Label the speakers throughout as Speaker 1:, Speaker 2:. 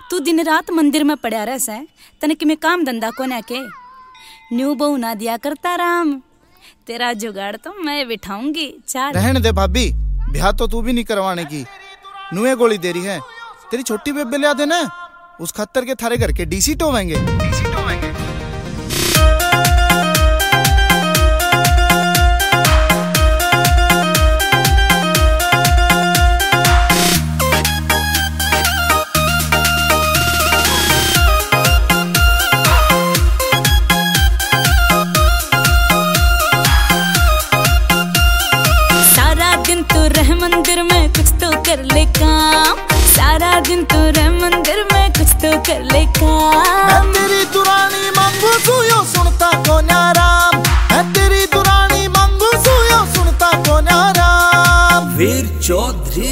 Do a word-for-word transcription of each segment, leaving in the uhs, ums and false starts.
Speaker 1: तू दिन रात मंदिर में पड़ा रहस है, तने कि मैं काम धंधा को ना के न्यू बहू ना दिया करता राम। तेरा जुगाड़ तो मैं बिठाऊंगी। चार
Speaker 2: रहने दे भाभी, ब्याह तो तू भी नहीं करवाने की। नुए गोली दे रही है, तेरी छोटी बेबे ले आ देना, उस खत्तर के थारे घर के डीसी टोवेंगे। डीसी टोवेंगे।
Speaker 1: मंदिर में कुछ तो कर ले काम, सारा दिन तू रह मंदिर में कुछ तो कर ले काम।
Speaker 2: मैं तेरी दुरानी मांगू सुयो सुनता को न्याराम, मैं तेरी दुरानी मांगू सुयो सुनता को न्याराम।
Speaker 3: वीर चौधरी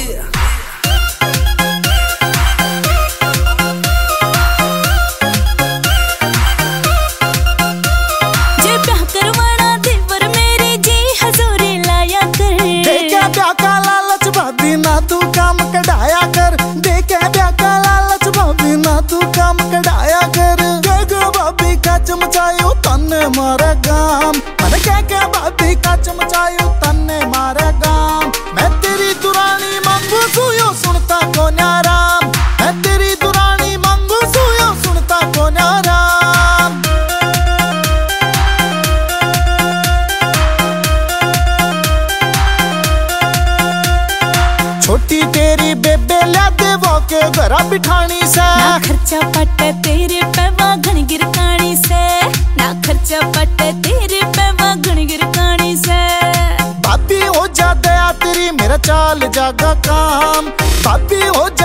Speaker 1: जे ब्याह करवाना देवर मेरे जी हजूरी लाया कर।
Speaker 2: देखा ब्याह का लालच भाभी ना तू काम कढ़ाया कर, देखे ब्याह का लालच भाभी ना तू काम कढ़ाया कर। क्या क्या भाभी का चमचायो तन्ने मारे गाम, मैंने क्या क्या भाभी का चमचायो तन्ने मारे गाम। मैं तेरी दुरानी मांगू सुयो सुनता को न्याराम, मैं तेरी दुरानी मांगू सुयो सुनता को न्याराम। छोटी तेरी बेबे ला दे वो के घरा बिठानी से,
Speaker 1: ना खर्चा पटे तेरे पे वागण गिरकानी से, ना खर्चा पटे तेरे पे वागण गिरकानी से।
Speaker 2: भाभी हो जा दया तेरी मेरा चाल जागा काम, भाभी हो